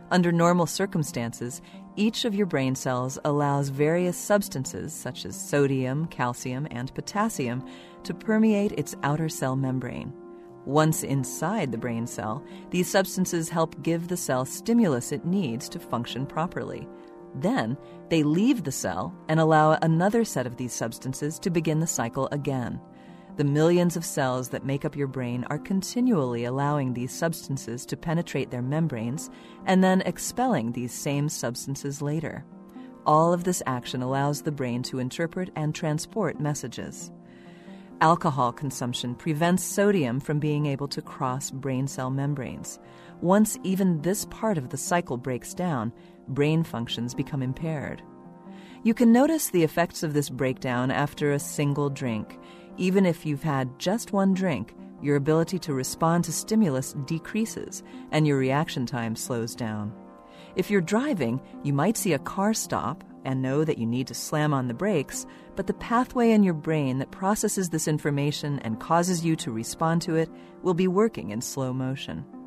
Under normal circumstances, each of your brain cells allows various substances such as sodium, calcium, and potassium to permeate its outer cell membrane. Once inside the brain cell, these substances help give the cell stimulus it needs to function properly. Then, they leave the cell and allow another set of these substances to begin the cycle again. The millions of cells that make up your brain are continually allowing these substances to penetrate their membranes and then expelling these same substances later. All of this action allows the brain to interpret and transport messages. Alcohol consumption prevents sodium from being able to cross brain cell membranes. Once even this part of the cycle breaks down, brain functions become impaired. You can notice the effects of this breakdown after a single drink. Even if you've had just one drink, your ability to respond to stimulus decreases and your reaction time slows down. If you're driving, you might see a car stop and know that you need to slam on the brakes, but the pathway in your brain that processes this information and causes you to respond to it will be working in slow motion.